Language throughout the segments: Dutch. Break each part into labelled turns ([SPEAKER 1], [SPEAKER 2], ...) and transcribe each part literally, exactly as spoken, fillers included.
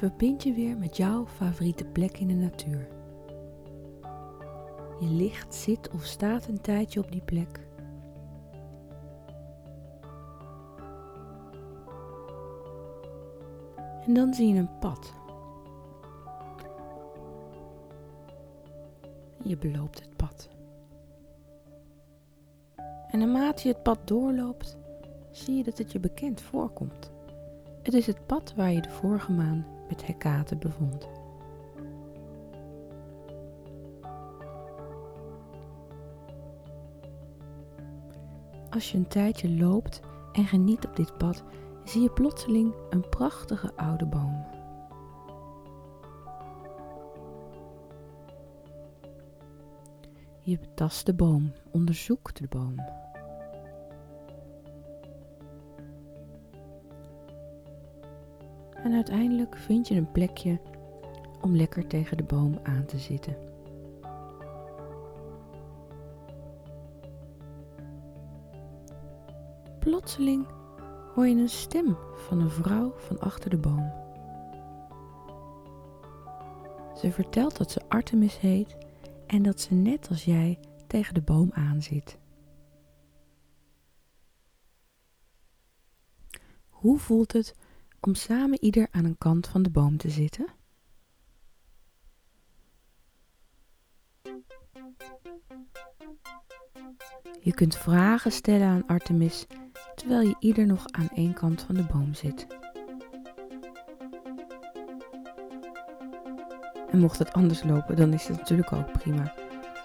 [SPEAKER 1] verbind je weer met jouw favoriete plek in de natuur. Je ligt, zit of staat een tijdje op die plek. En dan zie je een pad. Je beloopt het pad. En naarmate je het pad doorloopt, zie je dat het je bekend voorkomt. Het is het pad waar je de vorige maand met Hecate bevond. Als je een tijdje loopt en geniet op dit pad, zie je plotseling een prachtige oude boom. Je betast de boom, onderzoekt de boom. En uiteindelijk vind je een plekje om lekker tegen de boom aan te zitten. Plotseling hoor je een stem van een vrouw van achter de boom. Ze vertelt dat ze Artemis heet en dat ze net als jij tegen de boom aan zit. Hoe voelt het om samen ieder aan een kant van de boom te zitten? Je kunt vragen stellen aan Artemis terwijl je ieder nog aan één kant van de boom zit. En mocht het anders lopen, dan is het natuurlijk ook prima.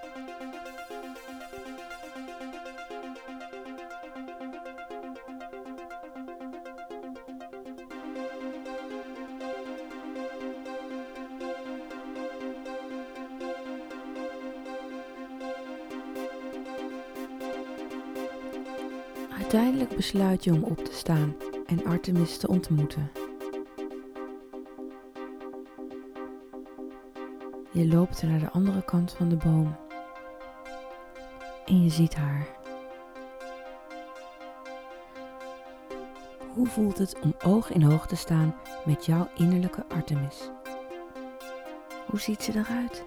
[SPEAKER 1] Uiteindelijk besluit je om op te staan en Artemis te ontmoeten. Je loopt naar de andere kant van de boom en je ziet haar. Hoe voelt het om oog in oog te staan met jouw innerlijke Artemis? Hoe ziet ze eruit?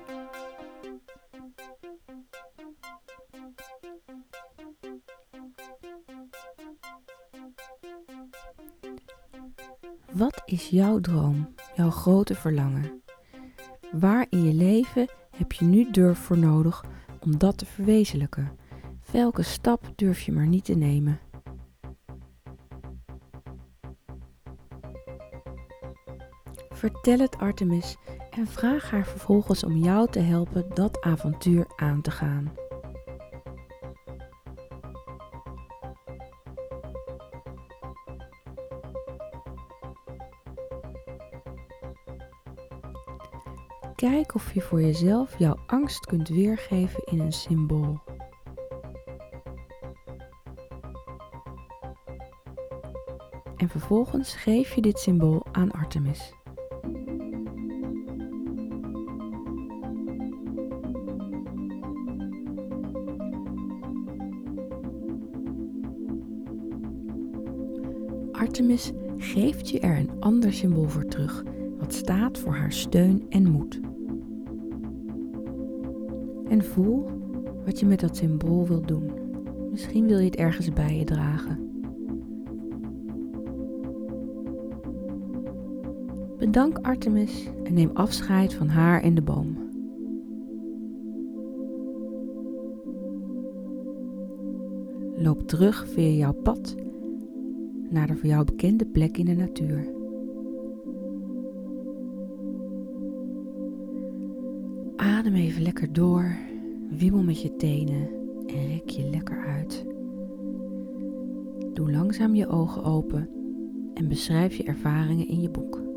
[SPEAKER 1] Wat is jouw droom, jouw grote verlangen? Waar in je leven heb je nu durf voor nodig om dat te verwezenlijken? Welke stap durf je maar niet te nemen? Vertel het Artemis en vraag haar vervolgens om jou te helpen dat avontuur aan te gaan. Kijk of je voor jezelf jouw angst kunt weergeven in een symbool. En vervolgens geef je dit symbool aan Artemis. Artemis geeft je er een ander symbool voor terug, wat staat voor haar steun en moed. En voel wat je met dat symbool wilt doen. Misschien wil je het ergens bij je dragen. Bedank Artemis en neem afscheid van haar en de boom. Loop terug via jouw pad naar de voor jou bekende plek in de natuur. Adem even lekker door, wiebel met je tenen en rek je lekker uit. Doe langzaam je ogen open en beschrijf je ervaringen in je boek.